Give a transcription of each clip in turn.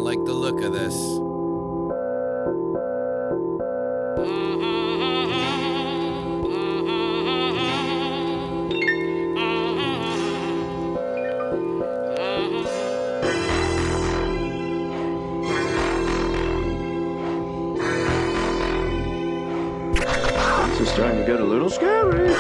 like the look of this. This is starting to get a little scary.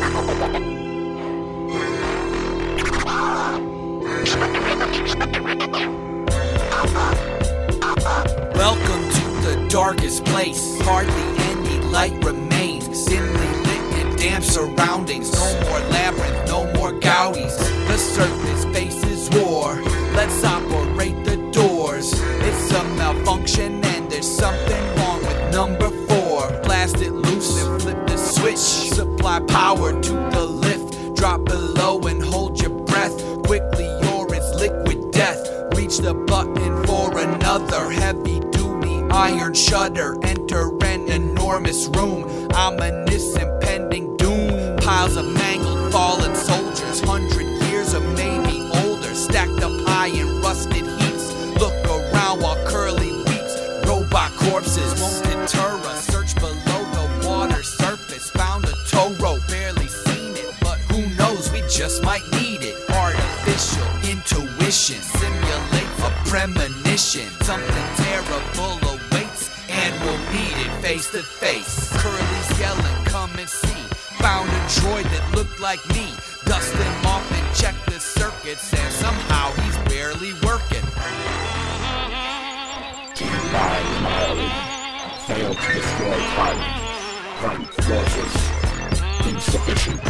Welcome to the darkest place. Hardly any light remains. Dimly lit and damp surroundings. No more labyrinth, no more gouties. The surface faces war. Let's operate the doors. It's a malfunction and there's something wrong with number 4. Blast it loose and flip the switch. Supply power to the lift. Drop below and hold your breath. Quickly or it's liquid death. Reach the button for another heavy-duty iron shutter. Enter an enormous room, ominous impending doom. Piles of mangled fallen soldiers, 100 years or maybe older, stacked up high in rusted heaps. Look around while Curly weeps. Robot corpses won't deter us. Search below the water surface. Found a tow rope, barely seen it, but who knows, we just might need it. Artificial intuition simulates a premonition. Something terrible awaits, and we'll meet it face to face. Curly's yelling, come and see. Found a droid that looked like me. Dust him off and check the circuits, and somehow he's barely working. Team 9 annihilated. Failed to destroy target. Current forces insufficient.